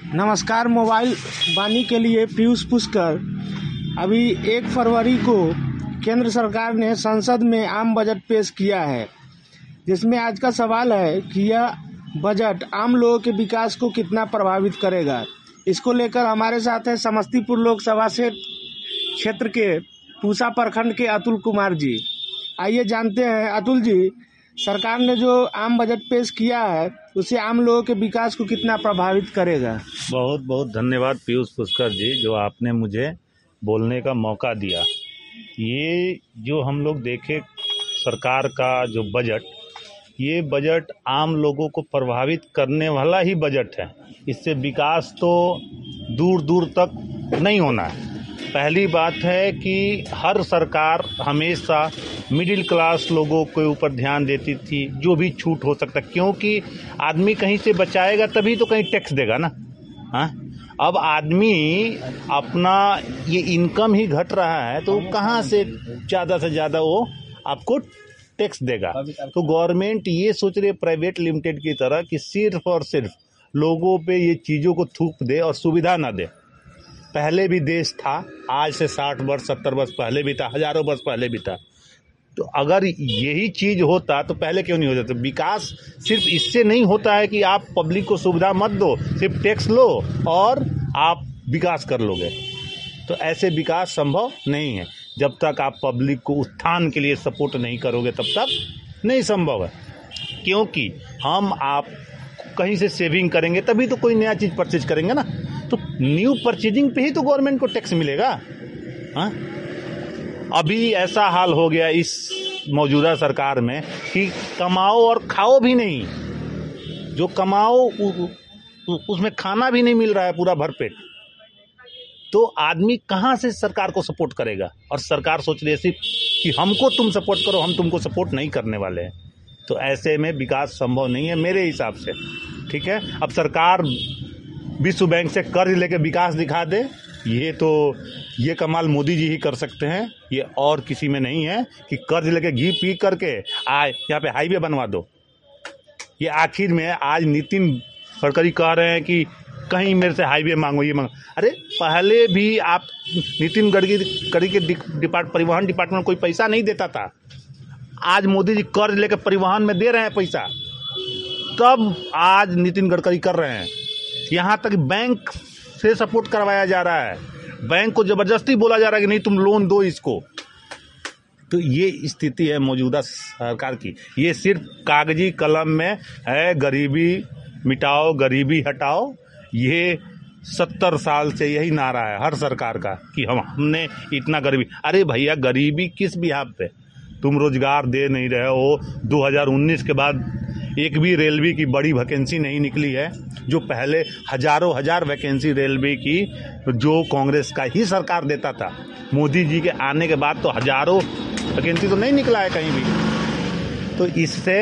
नमस्कार। मोबाइल वाणी के लिए पीयूष पुष्कर। अभी 1 फरवरी को केंद्र सरकार ने संसद में आम बजट पेश किया है, जिसमें आज का सवाल है कि यह बजट आम लोगों के विकास को कितना प्रभावित करेगा। इसको लेकर हमारे साथ है समस्तीपुर लोकसभा से क्षेत्र के पूसा प्रखंड के अतुल कुमार जी। आइए जानते हैं अतुल जी, सरकार ने जो आम बजट पेश किया है उसे आम लोगों के विकास को कितना प्रभावित करेगा। बहुत बहुत धन्यवाद पीयूष पुष्कर जी, जो आपने मुझे बोलने का मौका दिया। ये जो हम लोग देखे सरकार का जो बजट, ये बजट आम लोगों को प्रभावित करने वाला ही बजट है। इससे विकास तो दूर दूर तक नहीं होना है। पहली बात है कि हर सरकार हमेशा मिडिल क्लास लोगों के ऊपर ध्यान देती थी, जो भी छूट हो सकता, क्योंकि आदमी कहीं से बचाएगा तभी तो कहीं टैक्स देगा ना। हाँ, अब आदमी अपना ये इनकम ही घट रहा है तो कहाँ से ज़्यादा वो आपको टैक्स देगा। तो गवर्नमेंट ये सोच रही है प्राइवेट लिमिटेड की तरह कि सिर्फ और सिर्फ लोगों पे ये चीज़ों को थूक दे और सुविधा ना दे। पहले भी देश था, आज से 60 वर्ष 70 वर्ष पहले भी था, हजारों वर्ष पहले भी था। तो अगर यही चीज़ होता तो पहले क्यों नहीं हो जाता। विकास सिर्फ इससे नहीं होता है कि आप पब्लिक को सुविधा मत दो, सिर्फ टैक्स लो और आप विकास कर लोगे। तो ऐसे विकास संभव नहीं है। जब तक आप पब्लिक को उत्थान के लिए सपोर्ट नहीं करोगे तब तक नहीं संभव है। क्योंकि हम आप कहीं से सेविंग करेंगे तभी तो कोई नया चीज़ परचेज करेंगे ना। तो न्यू परचेजिंग पे ही तो गवर्नमेंट को टैक्स मिलेगा। हाँ, अभी ऐसा हाल हो गया इस मौजूदा सरकार में कि कमाओ और खाओ भी नहीं। जो कमाओ उसमें खाना भी नहीं मिल रहा है पूरा भरपेट। तो आदमी कहाँ से सरकार को सपोर्ट करेगा। और सरकार सोच रही है सिर्फ कि हमको तुम सपोर्ट करो, हम तुमको सपोर्ट नहीं करने वाले हैं। तो ऐसे में विकास संभव नहीं है मेरे हिसाब से। ठीक है, अब सरकार विश्व बैंक से कर्ज लेके विकास दिखा दे, ये कमाल मोदी जी ही कर सकते हैं। ये और किसी में नहीं है कि कर्ज लेके घी पी करके आए यहाँ पे हाईवे बनवा दो। ये आखिर में आज नितिन गडकरी कह रहे हैं कि कहीं मेरे से हाईवे मांगो, ये मांगो। अरे पहले भी आप नितिन गडकरी के परिवहन डिपार्टमेंट में कोई पैसा नहीं देता था। आज मोदी जी कर्ज लेके परिवहन में दे रहे हैं पैसा, तब आज नितिन गडकरी कर रहे हैं। यहाँ तक बैंक से सपोर्ट करवाया जा रहा है, बैंक को जबरदस्ती बोला जा रहा है कि नहीं तुम लोन दो इसको। तो ये स्थिति है मौजूदा सरकार की। ये सिर्फ कागजी कलम में है, गरीबी मिटाओ गरीबी हटाओ। ये 70 साल से यही नारा है हर सरकार का कि हमने इतना गरीबी। अरे भैया, गरीबी किस बिहाफ पे? तुम रोजगार दे नहीं रहे हो। 2019 के बाद एक भी रेलवे की बड़ी वैकेंसी नहीं निकली है, जो पहले हजार वैकेंसी रेलवे की जो कांग्रेस का ही सरकार देता था। मोदी जी के आने के बाद तो हजारों वैकेंसी तो नहीं निकला है कहीं भी। तो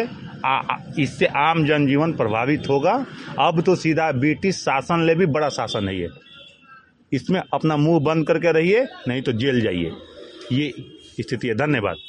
इससे आम जनजीवन प्रभावित होगा। अब तो सीधा ब्रिटिश शासन ले भी बड़ा शासन है ये। इसमें अपना मुंह बंद करके रहिए, नहीं तो जेल जाइए। ये स्थिति है। धन्यवाद।